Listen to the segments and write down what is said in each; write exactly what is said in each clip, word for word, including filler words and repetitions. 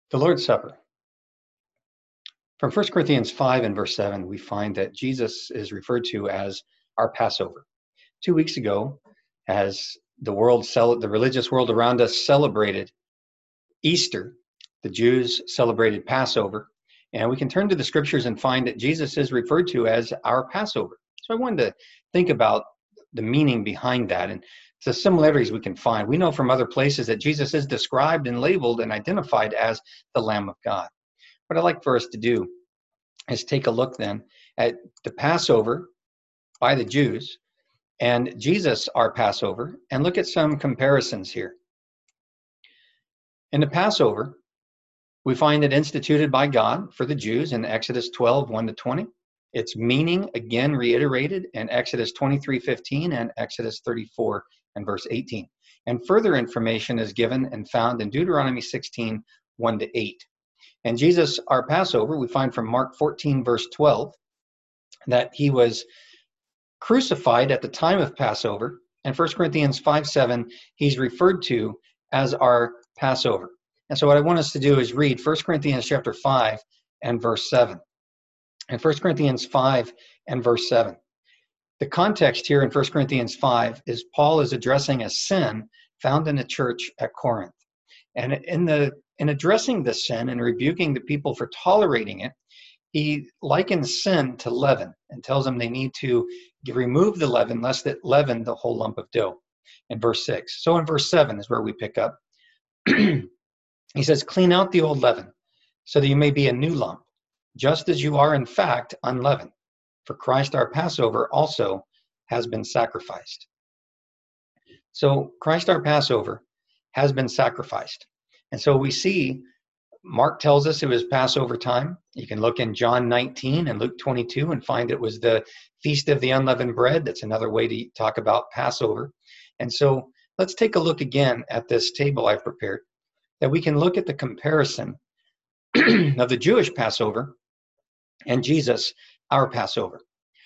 The Lord's Supper. From First Corinthians five and verse seven, we find that Jesus is referred to as our Passover. Two weeks ago, as the world, the religious world around us celebrated Easter, the Jews celebrated Passover, and we can turn to the scriptures and find that Jesus is referred to as our Passover. So I wanted to think about the meaning behind that and the similarities we can find. We know from other places that Jesus is described and labeled and identified as the Lamb of God. What I'd like for us to do is take a look then at the Passover by the Jews and Jesus, our Passover, and look at some comparisons here. In the Passover, we find it instituted by God for the Jews in Exodus twelve, one to twenty. Its meaning again reiterated in Exodus twenty-three, fifteen and Exodus thirty-four and verse eighteen. And further information is given and found in Deuteronomy sixteen, one to eight. And Jesus, our Passover, we find from Mark fourteen, verse twelve, that he was crucified at the time of Passover. And First Corinthians five, seven, he's referred to as our Passover. And so what I want us to do is read First Corinthians chapter five and verse seven. And First Corinthians five and verse seven. The context here in First Corinthians five is Paul is addressing a sin found in the church at Corinth. And in the in addressing this sin and rebuking the people for tolerating it, he likens sin to leaven and tells them they need to remove the leaven lest it leaven the whole lump of dough in verse six. So in verse seven is where we pick up. He says, clean out the old leaven so that you may be a new lump, just as you are in fact unleavened. For Christ our Passover also has been sacrificed. So Christ our Passover has been sacrificed. And so we see, Mark tells us it was Passover time. You can look in John nineteen and Luke twenty-two and find it was the Feast of the Unleavened Bread. That's another way to talk about Passover. And so let's take a look again at this table I've prepared, that we can look at the comparison of the Jewish Passover and Jesus, our Passover.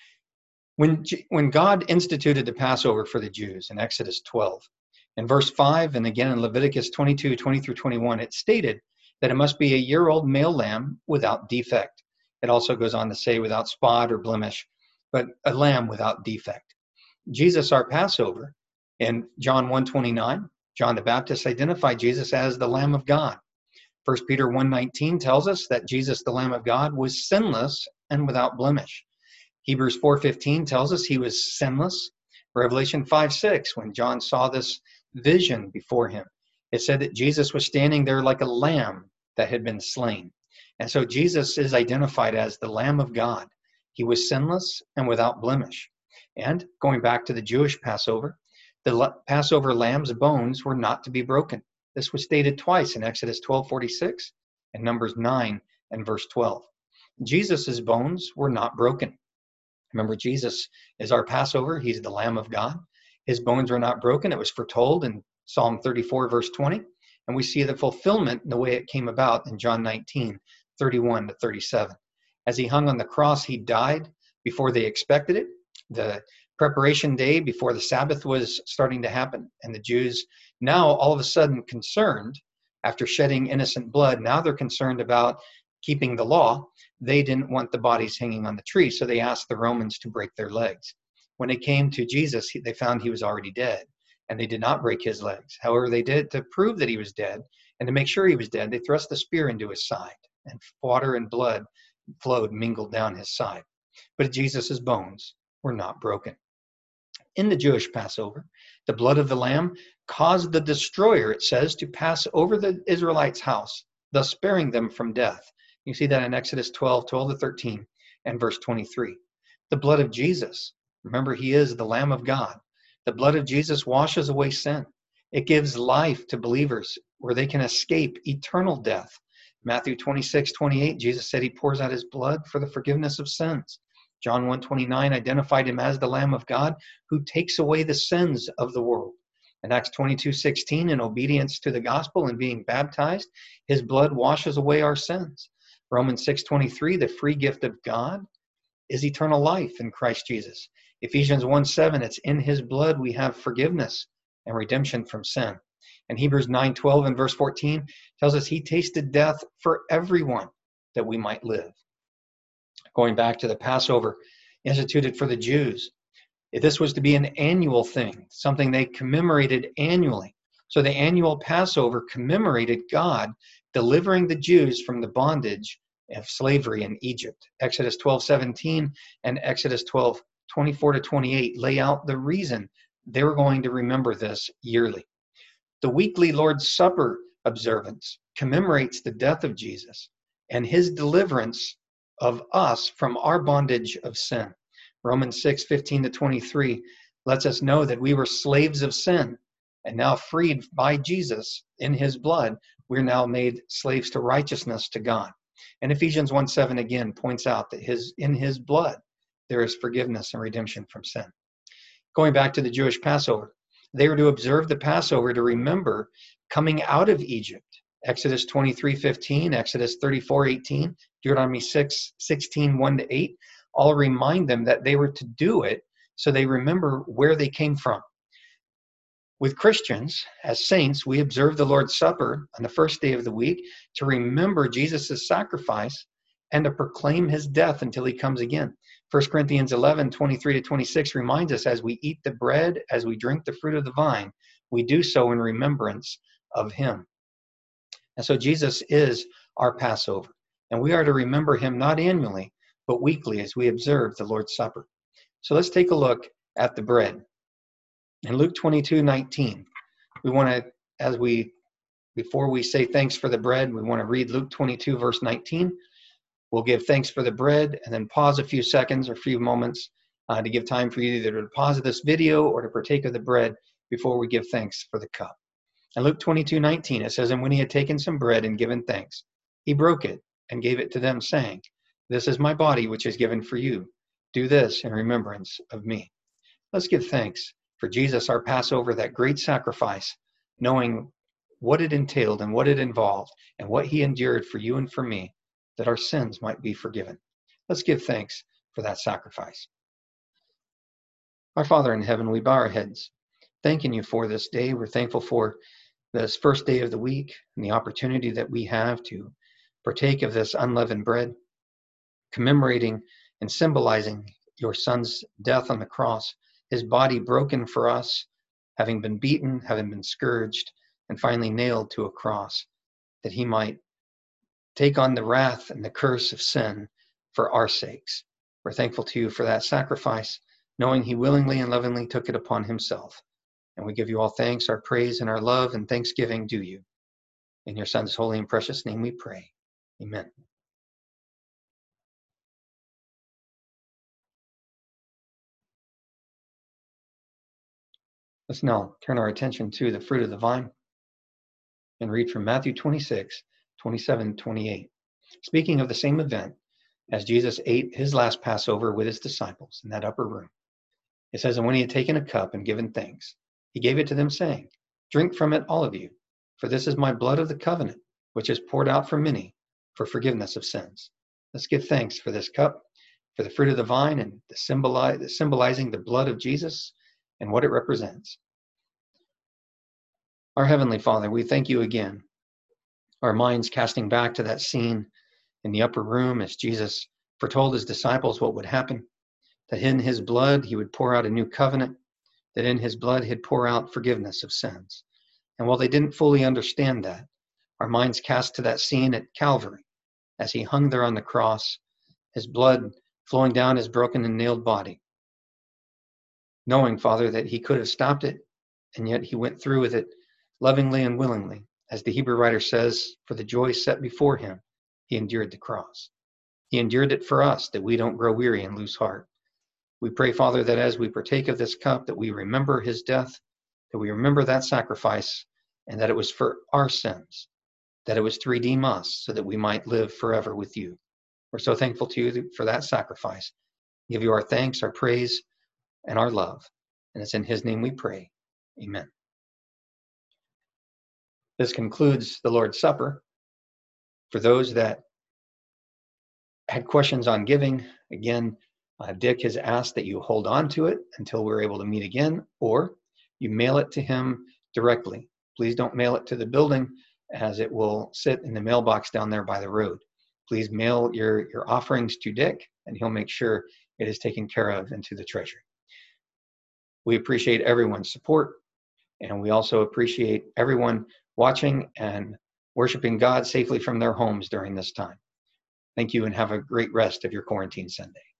When, when God instituted the Passover for the Jews in Exodus twelve, in verse five and again in Leviticus twenty-two, twenty through twenty-one, it stated that it must be a year-old male lamb without defect. It also goes on to say without spot or blemish, but a lamb without defect. Jesus, our Passover, in John one twenty-nine, John the Baptist identified Jesus as the Lamb of God. First Peter one nineteen tells us that Jesus, the Lamb of God, was sinless and without blemish. Hebrews four fifteen tells us he was sinless. Revelation five six, when John saw this vision before him, it said that Jesus was standing there like a lamb that had been slain. And so Jesus is identified as the Lamb of God. He was sinless and without blemish. And going back to the Jewish Passover, the Passover lamb's bones were not to be broken. This was stated twice in Exodus twelve forty-six and Numbers nine and verse twelve. Jesus' bones were not broken. Remember, Jesus is our Passover. He's the Lamb of God. His bones were not broken. It was foretold in Psalm thirty-four, verse twenty. And we see the fulfillment in the way it came about in John nineteen, thirty-one to thirty-seven. As he hung on the cross, he died before they expected it. The preparation day before the Sabbath was starting to happen. And the Jews now all of a sudden concerned, after shedding innocent blood, now they're concerned about keeping the law. They didn't want the bodies hanging on the tree, so they asked the Romans to break their legs. When it came to Jesus, they found he was already dead, and they did not break his legs. However, they did, to prove that he was dead, and to make sure he was dead, they thrust a spear into his side, and water and blood flowed, mingled down his side. But Jesus' bones were not broken. In the Jewish Passover, the blood of the lamb caused the destroyer, it says, to pass over the Israelites' house, thus sparing them from death. You see that in Exodus twelve, twelve to thirteen, and verse twenty-three. The blood of Jesus, remember, he is the Lamb of God. The blood of Jesus washes away sin. It gives life to believers where they can escape eternal death. Matthew twenty-six, twenty-eight, Jesus said he pours out his blood for the forgiveness of sins. John one twenty-nine identified him as the Lamb of God who takes away the sins of the world. In Acts twenty-two, sixteen, in obedience to the gospel and being baptized, his blood washes away our sins. Romans six twenty-three, the free gift of God is eternal life in Christ Jesus. Ephesians one seven, it's in his blood we have forgiveness and redemption from sin. And Hebrews nine twelve and verse fourteen tells us he tasted death for everyone that we might live. Going back to the Passover instituted for the Jews, this was to be an annual thing, something they commemorated annually. So the annual Passover commemorated God delivering the Jews from the bondage of slavery in Egypt. Exodus twelve seventeen and Exodus twelve twenty-four to twenty-eight lay out the reason they were going to remember this yearly. The weekly Lord's Supper observance commemorates the death of Jesus and his deliverance of us from our bondage of sin. Romans six fifteen to twenty-three lets us know that we were slaves of sin, and now freed by Jesus in his blood, we're now made slaves to righteousness to God. And Ephesians one seven again points out that his in his blood there is forgiveness and redemption from sin. Going back to the Jewish Passover, they were to observe the Passover to remember coming out of Egypt. Exodus twenty-three fifteen, Exodus thirty-four eighteen, Deuteronomy six sixteen, one to eight, all remind them that they were to do it so they remember where they came from. With Christians, as saints, we observe the Lord's Supper on the first day of the week to remember Jesus' sacrifice and to proclaim his death until he comes again. First Corinthians eleven twenty-three to twenty-six reminds us, as we eat the bread, as we drink the fruit of the vine, we do so in remembrance of him. And so Jesus is our Passover, and we are to remember him not annually, but weekly as we observe the Lord's Supper. So let's take a look at the bread. In Luke twenty-two nineteen, we want to, as we, before we say thanks for the bread, we want to read Luke twenty-two verse nineteen. We'll give thanks for the bread and then pause a few seconds or a few moments uh, to give time for you either to pause this video or to partake of the bread before we give thanks for the cup. In Luke twenty-two nineteen, it says, "And when he had taken some bread and given thanks, he broke it and gave it to them, saying, 'This is my body, which is given for you. Do this in remembrance of me.'" Let's give thanks for Jesus, our Passover, that great sacrifice, knowing what it entailed and what it involved and what he endured for you and for me, that our sins might be forgiven. Let's give thanks for that sacrifice. Our Father in heaven, we bow our heads, thanking you for this day. We're thankful for this first day of the week and the opportunity that we have to partake of this unleavened bread, commemorating and symbolizing your Son's death on the cross, his body broken for us, having been beaten, having been scourged, and finally nailed to a cross, that he might take on the wrath and the curse of sin for our sakes. We're thankful to you for that sacrifice, knowing he willingly and lovingly took it upon himself. And we give you all thanks, our praise, and our love and thanksgiving due you. In your Son's holy and precious name we pray. Amen. Let's now turn our attention to the fruit of the vine and read from Matthew twenty-six, twenty-seven, twenty-eight. Speaking of the same event, as Jesus ate his last Passover with his disciples in that upper room, it says, "And when he had taken a cup and given thanks, he gave it to them, saying, 'Drink from it, all of you, for this is my blood of the covenant, which is poured out for many for forgiveness of sins.'" Let's give thanks for this cup, for the fruit of the vine, and the symboli- the symbolizing the blood of Jesus and what it represents. Our Heavenly Father, we thank you again. Our minds casting back to that scene in the upper room as Jesus foretold his disciples what would happen, that in his blood he would pour out a new covenant, that in his blood he'd pour out forgiveness of sins. And while they didn't fully understand that, our minds cast to that scene at Calvary as he hung there on the cross, his blood flowing down his broken and nailed body, knowing, Father, that he could have stopped it, and yet he went through with it lovingly and willingly. As the Hebrew writer says, for the joy set before him, he endured the cross. He endured it for us, that we don't grow weary and lose heart. We pray, Father, that as we partake of this cup, that we remember his death, that we remember that sacrifice, and that it was for our sins, that it was to redeem us so that we might live forever with you. We're so thankful to you for that sacrifice. We give you our thanks, our praise, and our love. And it's in his name we pray. Amen. This concludes the Lord's Supper. For those that had questions on giving, again, uh, Dick has asked that you hold on to it until we're able to meet again, or you mail it to him directly. Please don't mail it to the building, as it will sit in the mailbox down there by the road. Please mail your, your offerings to Dick, and he'll make sure it is taken care of into the treasury. We appreciate everyone's support, and we also appreciate everyone watching and worshiping God safely from their homes during this time. Thank you, and have a great rest of your quarantine Sunday.